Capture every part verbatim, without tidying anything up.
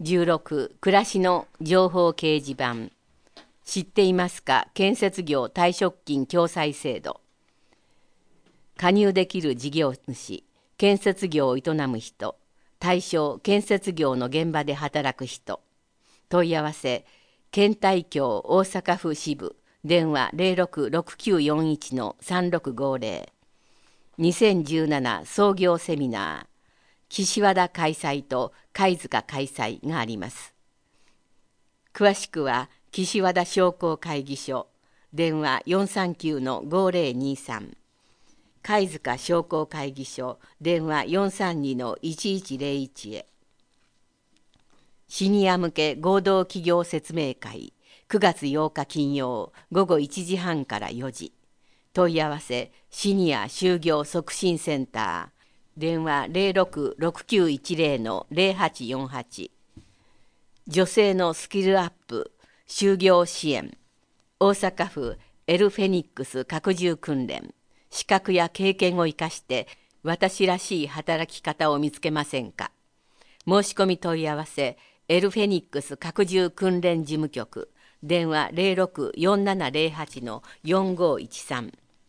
じゅうろく暮らしの情報掲示板。知っていますか？建設業退職金共済制度。加入できる事業主、建設業を営む人、対象建設業の現場で働く人。問い合わせ県対協大阪府支部、電話 ゼロろくろくきゅうよんいちのさんろくごゼロ。にせんじゅうなな創業セミナー、岸和田開催と貝塚開催があります。詳しくは岸和田商工会議所、電話 よんさんきゅうのごゼロにさん。貝塚商工会議所、電話 よんさんにのいちいちゼロいち へ。シニア向け合同企業説明会、くがつようか金曜午後いちじはんからよじ。問い合わせシニア就業促進センター、電話 ゼロろくろくきゅういちゼロのゼロはちよんはち。女性のスキルアップ就業支援、大阪府エルフェニックス拡充訓練。資格や経験を生かして私らしい働き方を見つけませんか？申し込み問い合わせエルフェニックス拡充訓練事務局、電話 ゼロろくよんななゼロはちのよんごいちさん。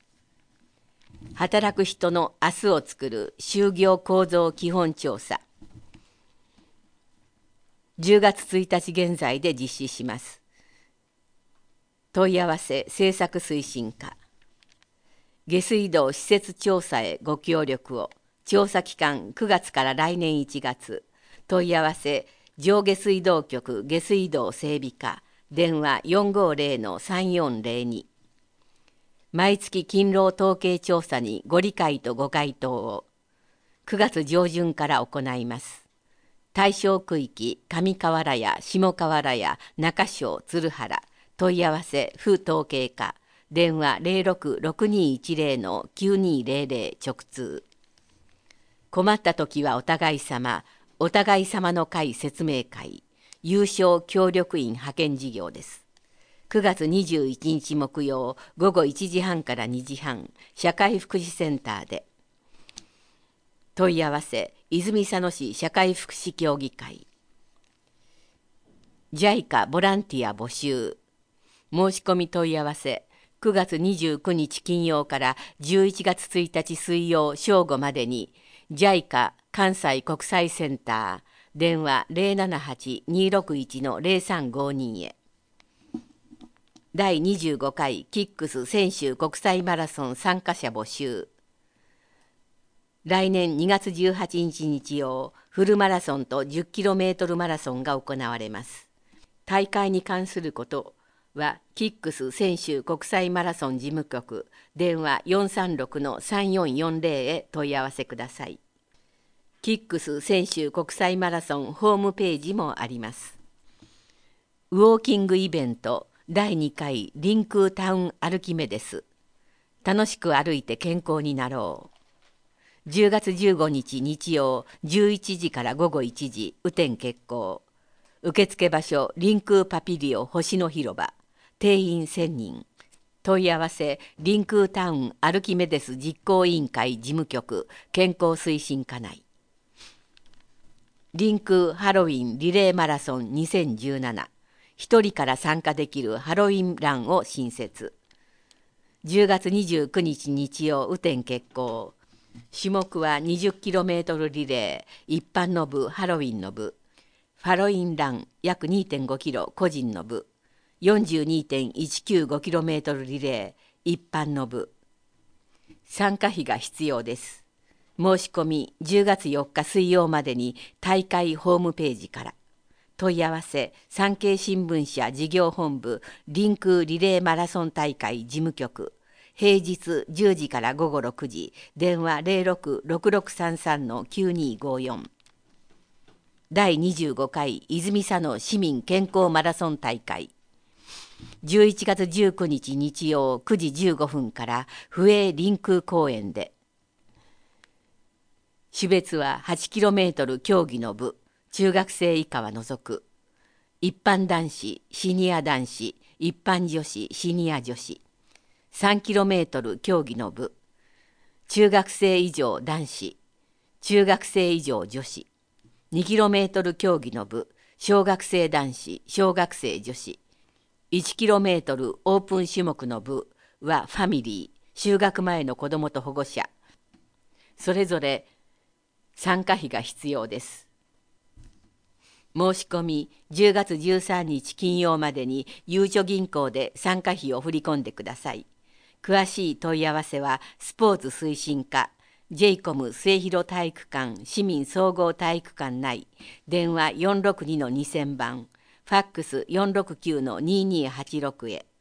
働く人の明日をつくる就業構造基本調査、じゅうがつついたち現在で実施します。問い合わせ政策推進課。下水道施設調査へご協力を。調査期間くがつから来年いちがつ。問い合わせ上下水道局下水道整備課、電話 よんごゼロのさんよんゼロに。毎月勤労統計調査にご理解とご回答を。くがつ上旬から行います。対象区域上河原や下河原や中小鶴原。問い合わせ府統計課、電話 ゼロろくろくにいちゼロのきゅうにゼロゼロ直通。困った時はお互い様、お互い様の会説明会、有償協力員派遣事業です。くがつにじゅういちにち木曜午後いちじはんからにじはん、社会福祉センターで。問い合わせ泉佐野市社会福祉協議会。ジャイカ ボランティア募集。申し込み問い合わせくがつにじゅうくにち金曜からじゅういちがつついたち水曜正午までに ジャイカ 関西国際センター、電話 ゼロななはちにろくいちのゼロさんごに へ。だいにじゅうごかいキックス泉州国際マラソン参加者募集。来年にがつじゅうはちにち日曜、フルマラソンと じゅっキロメートル マラソンが行われます。大会に関することはキックス泉州国際マラソン事務局、電話 よんさんろくのさんよんよんゼロ へ問い合わせください。キックス泉州国際マラソンホームページもあります。ウォーキングイベントだいにかいリンクータウン歩き目です。楽しく歩いて健康になろう。じゅうがつじゅうごにち日曜じゅういちじからごごいちじ、雨天決行。受付場所リンクーパピリオ星の広場。定員せんにん。問い合わせリンクータウン歩き目です実行委員会事務局健康推進課内。リンクーハロウィンリレーマラソンにせんじゅうなな。一人から参加できるハロウィンランを新設。じゅうがつにじゅうくにち日曜雨天決行。種目は にじゅっキロメートル リレー、一般の部ハロウィンの部。ハロウィンラン約 にてんごキロ個人の部。よんじゅうにてんいちきゅうごキロメートル リレー一般の部。参加費が必要です。申し込みじゅうがつよっか水曜までに大会ホームページから。問い合わせ産経新聞社事業本部リンクリレーマラソン大会事務局、平日じゅうじからごごろくじ、電話 ゼロろくろくろくさんさんのきゅうにごよん。だいにじゅうごかい泉佐野市民健康マラソン大会。じゅういちがつじゅうくにち日曜くじじゅうごふんから府営臨空公園で。種別は はちキロメートル 競技の部、中学生以下は除く。一般男子、シニア男子、一般女子、シニア女子。さんキロメートル 競技の部、中学生以上男子、中学生以上女子。にキロメートル 競技の部、 小学生男子、小学生女子。いちキロメートル オープン種目の部はファミリー、就学前の子どもと保護者。それぞれ参加費が必要です。申し込みじゅうがつじゅうさんにち金曜までにゆうちょ銀行で参加費を振り込んでください。詳しい問い合わせはスポーツ推進課 ジェイコム 末広体育館市民総合体育館内電話 よんろくにのにせん 番ファックス よんろくきゅうのにーにーはちろくへ。